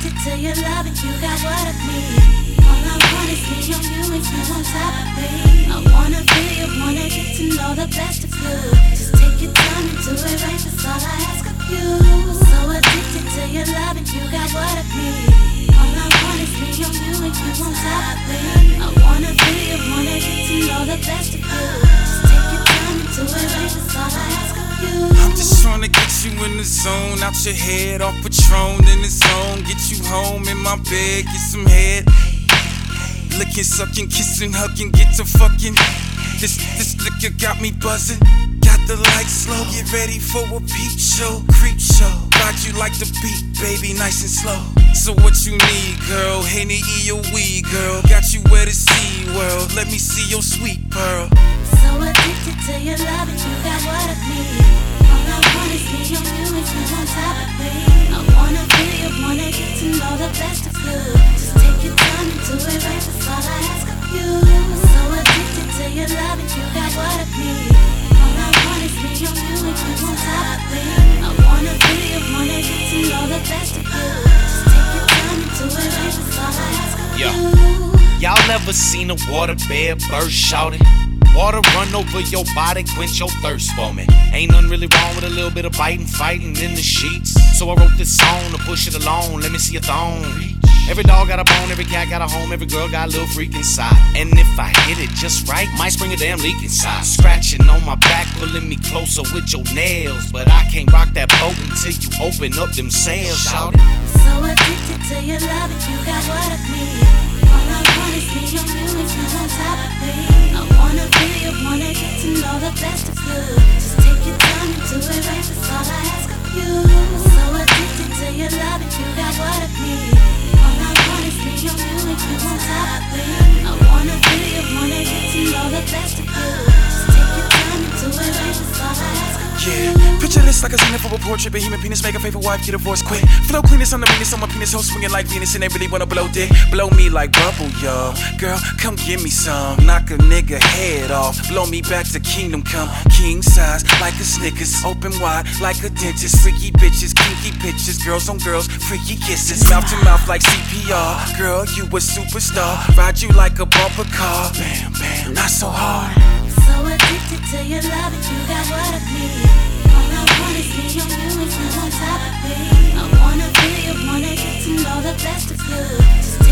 addicted to your love and you got what I need. All I want is me on you and you on top of me. I wanna feel you, wanna get to know the best of you. Just take your time and do it right, that's all I ask of you. So addicted to your love and you got what I need. All I want is me on you and you on top of me. I wanna feel you, wanna get to know the best of you. Just take your time and do it right, that's all I ask of you. I'm just trying to get you in the zone, out your head, off Patron in the zone. Get you home in my bed, get some head. Licking, sucking, kissing, hugging, get to fucking. This liquor got me buzzing. Got the lights slow, get ready for a peep show, creep show. Ride you like the beat, baby, nice and slow. So what you need, girl? Henny E or weed, girl? Got you where to see, world. Let me see your sweet pearl. So addicted to your love and you got what I need. All I want is me on you and you on top of me. I wanna feel you, wanna get to know the best of you. Just take your time and do it right, that's all I ask of you. So addicted to your love and you got what I need. All I want is me on you and you on top of me. I wanna feel you, wanna get to know the best of you. Just take your time and do it right, that's all I ask of you. Y'all never seen a waterbed burst shouting? Water run over your body, quench your thirst for me. Ain't nothing really wrong with a little bit of biting, fighting in the sheets. So I wrote this song to push it along, let me see a thong. Every dog got a bone, every cat got a home, every girl got a little freak inside. And if I hit it just right, might spring a damn leak inside. Scratching on my back, pulling me closer with your nails. But I can't rock that boat until you open up them sails, shout it. So addicted to your love and you got what I need. All I want is me on you and you on top of me. I wanna feel you, wanna get to know the best of you. Just take your time and do it right, that's all I ask of you. So addicted to your love and you got what I need. All I want is me on you and you on top of me. I wanna feel you, wanna get to know the best of you. Just take your time and do it right, that's all I ask of you. Yeah, picture this like a scene for a portrait. Behemoth penis, make a favorite wife, get a voice quick. Flow cleanest on the meanest on my penis, hoe swinging like Venus, and they really wanna blow dick. Blow me like bubble, y'all. Girl, come give me some. Knock a nigga head off. Blow me back to kingdom come. King size like a Snickers. Open wide like a dentist. Freaky bitches, kinky pictures. Girls on girls, freaky kisses. Mouth to mouth like CPR. Girl, you a superstar. Ride you like a bumper car. Bam, bam, not so hard. So addicted to your love and you got what I need. All I want is me on you and you on top of me. I wanna feel you, wanna get to know the best of you. Just